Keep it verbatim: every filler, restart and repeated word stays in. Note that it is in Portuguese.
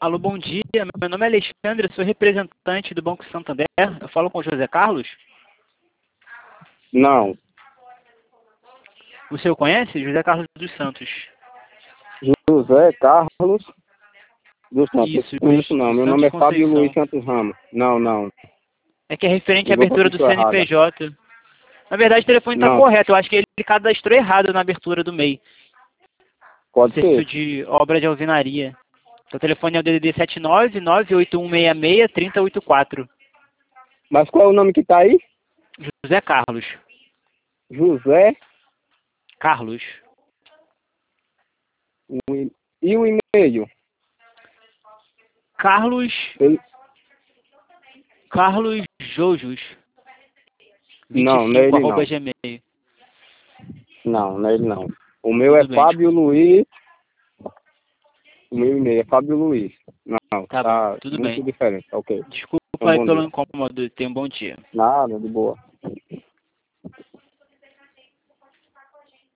Alô, bom dia. Meu nome é Alexandre, eu sou representante do Banco Santander. Eu falo com o José Carlos. Não. O senhor conhece? José Carlos dos Santos. José Carlos dos Santos. Isso, Não conheço não. dos Meu Santos nome é Fábio Conceição. Luiz Santos Ramos. Não, não. É que é referente à Ligou pra abertura do pessoa errada. C N P J. Na verdade, o telefone está Não, correto. Eu acho que ele cadastrou errado na abertura do M E I. pode Serviço ser. de obra de alvenaria. O telefone é o D D D sete nove nove oito um seis seis três zero oito quatro. Mas qual é o nome que tá aí? José Carlos. José. Carlos. O e- E o e-mail? Carlos. Ele... Carlos Jojos. Não, não é vinte e cinco, ele arroba não. gmail. Não, não é ele não. O meu é Tudo bem, Fábio desculpa. Luiz. O meu e-mail é Fábio Luiz. Não, Tá bom, tá tudo muito bem. diferente. Ok. Desculpa Então, aí bom pelo dia. incômodo. Tenha um bom dia. Nada, de boa.